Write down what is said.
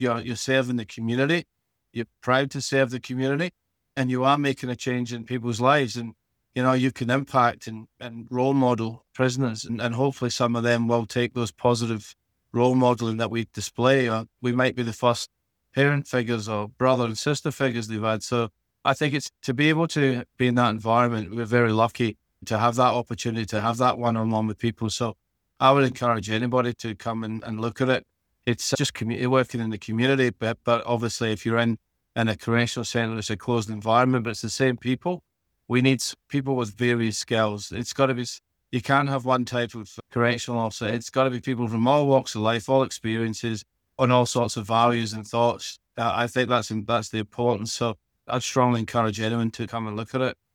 you're serving the community. You're proud to serve the community, and you are making a change in people's lives. And you can impact and role model prisoners, and hopefully some of them will take those positive role modeling that we display. Or we might be the first parent figures or brother and sister figures they've had. So I think it's to be able to be in that environment. We're very lucky to have that opportunity, to have that one-on-one with people. So I would encourage anybody to come and look at it. It's just community working in the community, but obviously if you're in a correctional centre, it's a closed environment, but it's the same people. We need people with various skills. It's got to be, you can't have one type of correctional officer. It's got to be people from all walks of life, all experiences, on all sorts of values and thoughts. I think that's the importance. So I'd strongly encourage anyone to come and look at it.